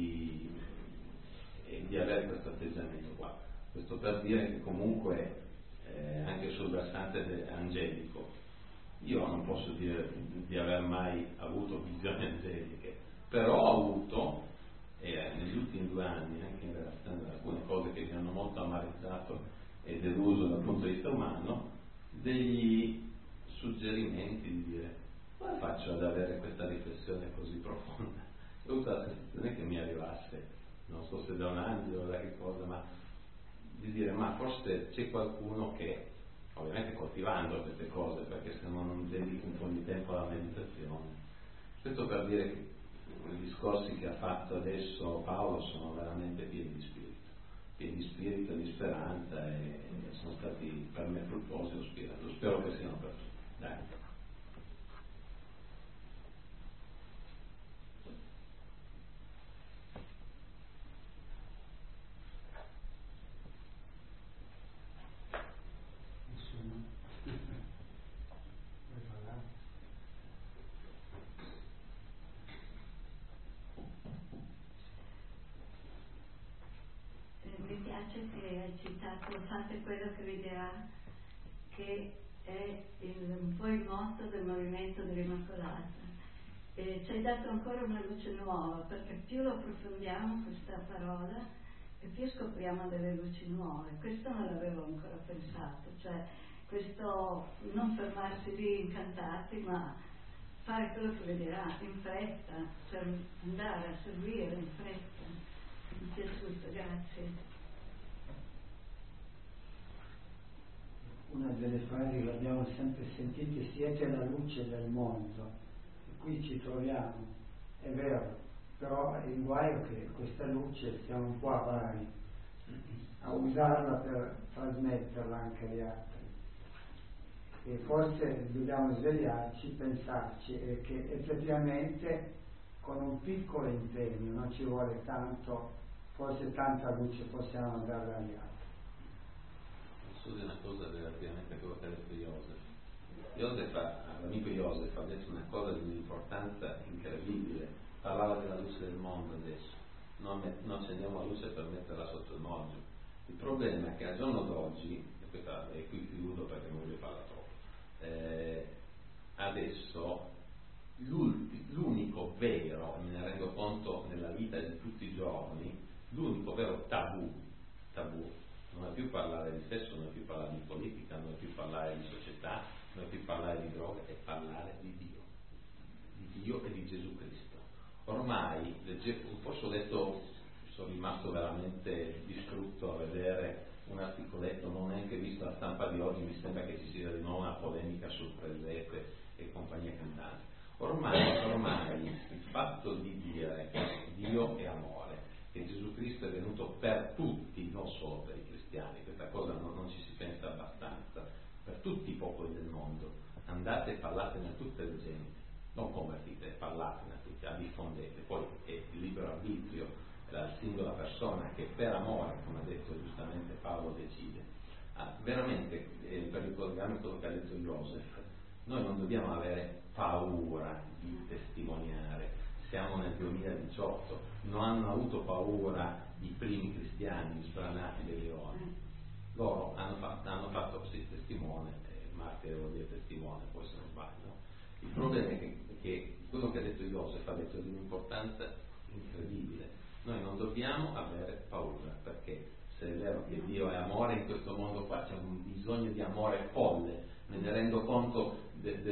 Speaker 4: di avere questo atteggiamento qua. Questo per dire che comunque anche sul versante angelico, io non posso dire di aver mai avuto visioni angeliche, però ho avuto negli ultimi 2 anni, anche in relazione ad alcune cose che mi hanno molto amareggiato e deluso dal punto di vista umano, degli suggerimenti di dire: come faccio ad avere questa riflessione così profonda? non è che mi arrivasse, non so se da un angelo o da che cosa, ma di dire, ma forse c'è qualcuno che, ovviamente coltivando queste cose, perché se no non dedichi un po' di tempo alla meditazione. Questo per dire che i discorsi che ha fatto adesso Paolo sono veramente pieni di spirito e di speranza, e sono stati per me fruttuosi, lo spero che siano per tutti. Dai.
Speaker 2: Mi piace che hai citato fate quello che vi dirà, che è un po' il motto del movimento dell'Immacolata. E ci hai dato ancora una luce nuova, perché più lo approfondiamo questa parola e più scopriamo delle luci nuove. Questo non l'avevo ancora pensato, cioè questo non fermarsi lì incantati, ma fare quello che vi dirà in fretta, per andare a seguire in fretta. Mi è piaciuto, grazie.
Speaker 5: Una delle frasi che abbiamo sempre sentite: siete la luce del mondo, e qui ci troviamo, è vero, però il guaio è che questa luce siamo un po' avari a usarla per trasmetterla anche agli altri, e forse dobbiamo svegliarci, pensarci, e che effettivamente con un piccolo impegno, non ci vuole tanto, forse tanta luce possiamo dare agli altri.
Speaker 4: Posso dire una cosa relativamente a quello che ha detto l'amico Joseph ha detto una cosa di un'importanza incredibile. Parlava della luce del mondo adesso, non accendiamo la luce per metterla sotto il moggio. Il problema è che al giorno d'oggi, e qui chiudo perché non voglio parlare troppo, adesso l'unico vero, e me ne rendo conto nella vita di tutti i giorni, l'unico vero tabù non è più parlare di sesso, non è più parlare di politica, non è più parlare di società, non è più parlare di droga, è parlare di Dio e di Gesù Cristo. Ormai, forse ho detto, sono rimasto veramente distrutto a vedere un articoletto, non ho neanche visto la stampa di oggi, mi sembra che ci sia di nuovo una polemica sul presepe e compagnia cantante. Ormai il fatto di dire Dio è amore, che Gesù Cristo è venuto per tutti, non solo per i cristiani, questa cosa non ci si pensa abbastanza, per tutti i popoli del mondo, andate e parlatene a tutte le genti, non convertite, parlatene a tutti, diffondete, poi è il libero arbitrio, la singola persona che per amore, come ha detto giustamente Paolo, decide. Veramente, per ricollegarmi a quello che ha detto Joseph, noi non dobbiamo avere paura di testimoniare. Siamo nel 2018, non hanno avuto paura i primi cristiani sbranati dei leoni, loro hanno fatto sì, testimone, martire vuol dire testimone, poi se non sbaglio. Il problema è che quello che ha detto Joseph ha detto di un'importanza incredibile. Noi non dobbiamo avere paura, perché se è vero che Dio è amore, in questo mondo qua c'è un bisogno di amore folle. Me ne rendo conto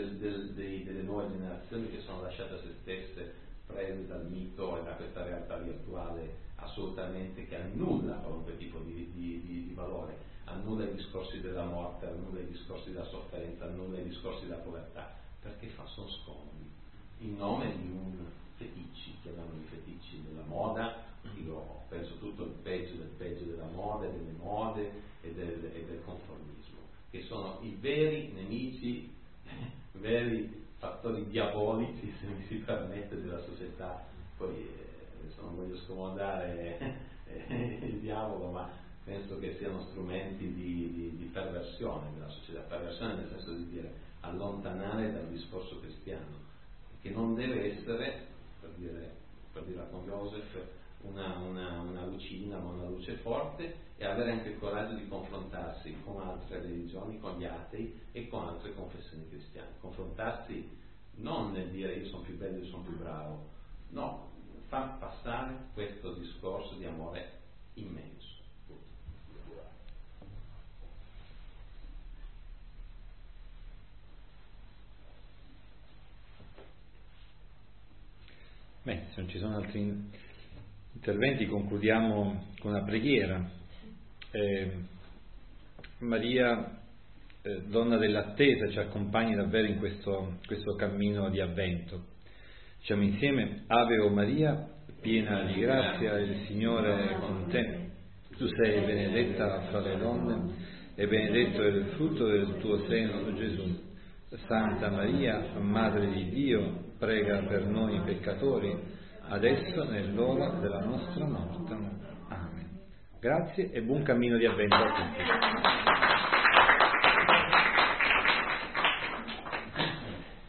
Speaker 4: delle nuove generazioni che sono lasciate a se stesse, prese dal mito e da questa realtà virtuale assolutamente, che annulla qualunque tipo di valore, annulla i discorsi della morte, annulla i discorsi della sofferenza, annulla i discorsi della povertà, perché sono scomodi, in nome di un feticci, chiamano i feticci della moda. Io penso tutto il peggio della moda, delle mode e del conformismo, che sono i veri nemici, veri fattori diabolici, se mi si permette, della società. Poi adesso non voglio scomodare il diavolo, ma penso che siano strumenti di perversione della società, perversione nel senso di dire allontanare dal discorso cristiano, che non deve essere, per dirla con Joseph, una lucina, ma una luce forte, e avere anche il coraggio di confrontarsi con altre religioni, con gli atei e con altre confessioni cristiane. Confrontarsi non nel dire io sono più bello, io sono più bravo, no, far passare questo discorso di amore immenso.
Speaker 1: Se non ci sono altri interventi, concludiamo con una preghiera. Maria, donna dell'attesa, ci accompagni davvero in questo cammino di avvento. Diciamo insieme: Ave o Maria, piena di grazia, il Signore è con te. Tu sei benedetta fra le donne e benedetto è il frutto del tuo seno, Gesù. Santa Maria, Madre di Dio, prega per noi peccatori, adesso e nell'ora della nostra morte. Amen. Grazie e buon cammino di avvento a tutti.